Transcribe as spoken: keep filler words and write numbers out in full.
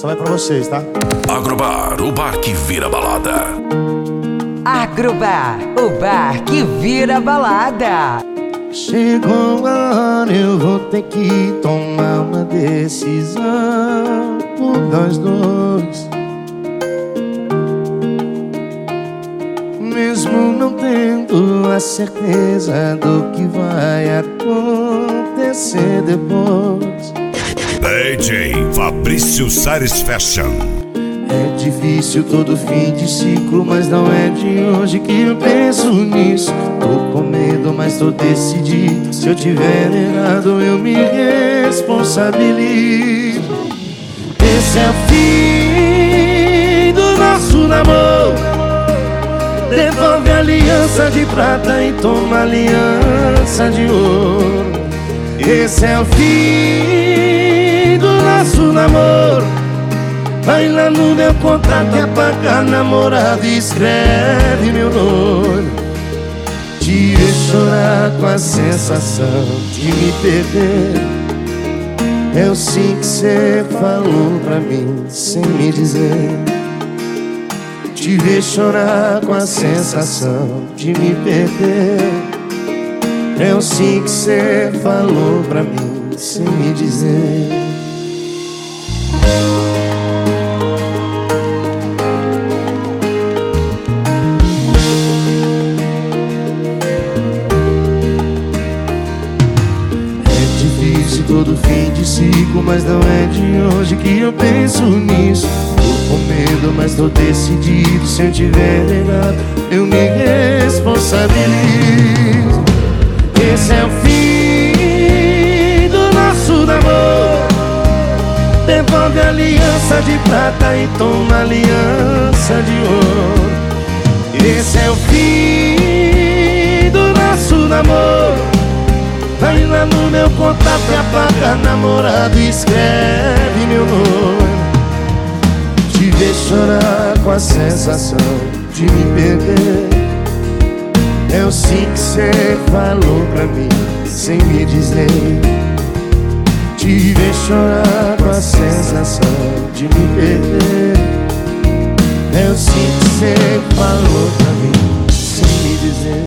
Essa vai pra vocês, tá? Agrobar, o bar que vira balada. Agrobar, o bar que vira balada. Chegou a hora, eu vou ter que tomar uma decisão por nós dois. Mesmo não tendo a certeza do que vai acontecer depois. D J Fabrício Sares Fashion. É difícil todo fim de ciclo, mas não é de hoje que eu penso nisso. Tô com medo, mas tô decidido. Se eu tiver errado, eu me responsabilizo. Esse é o fim do nosso namoro. Devolve a aliança de prata e toma a aliança de ouro. Esse é o fim do nosso namoro. Vai lá no meu contrato e apaga namorado e escreve meu nome. Te ver chorar com a sensação de me perder. É o sim que cê falou pra mim sem me dizer. Te ver chorar com a sensação de me perder. É o sim que cê falou pra mim sem me dizer. Todo fim de ciclo, mas não é de hoje que eu penso nisso. Tô com medo, mas tô decidido. Se eu tiver errado, eu me responsabilizo. Esse é o fim do nosso namoro. Devolve a aliança de prata e toma a aliança de ouro. Esse é o fim do nosso namoro. Vai lá no meu contato e apaga namorado e escreve meu nome. Te ver chorar com a sensação de me perder. É o sim que cê falou pra mim sem me dizer. Te ver chorar com a sensação de me perder. É o sim que cê falou pra mim sem me dizer.